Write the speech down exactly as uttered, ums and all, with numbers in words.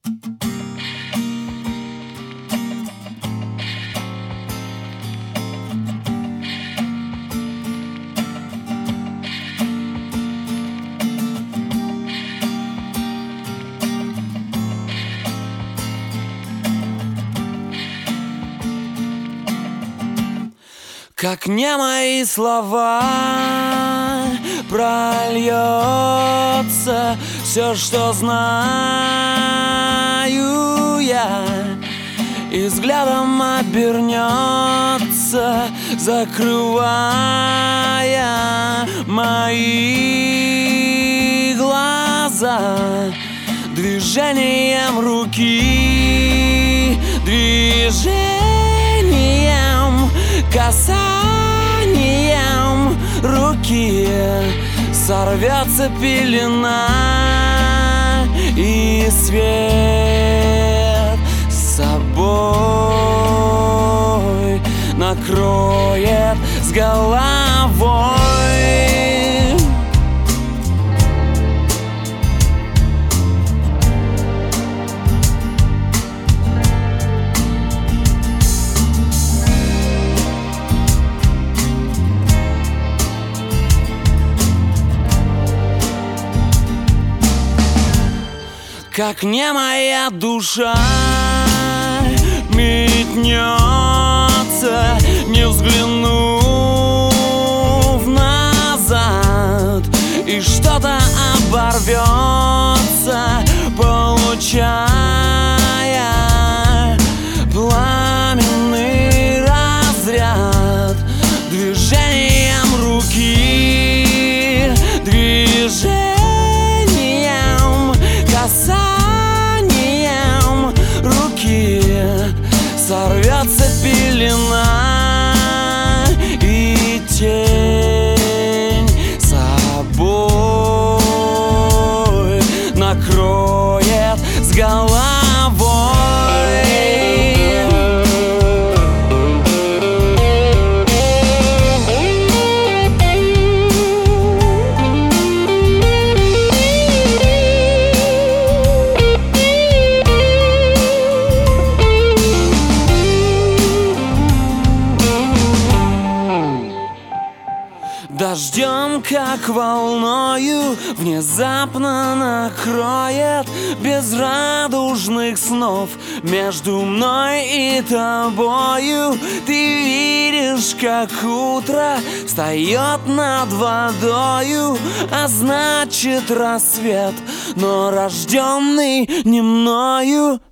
Как не мои слова, прольется все, что знаю я, и взглядом обернется, закрывая мои глаза. Движением руки, движением, касанием руки сорвется пелена, и свет с собой накроет с головой. Как не моя душа метнется, не взглянув назад, и что-то оборвется, получая пламенный разряд. Движением руки, движением касанием руки сорвется пелена, и тень собой накроет с головой. Дождем, как волною, внезапно накроет без радужных снов. Между мной и тобою ты видишь, как утро встает над водою, а значит рассвет, но рожденный не мною.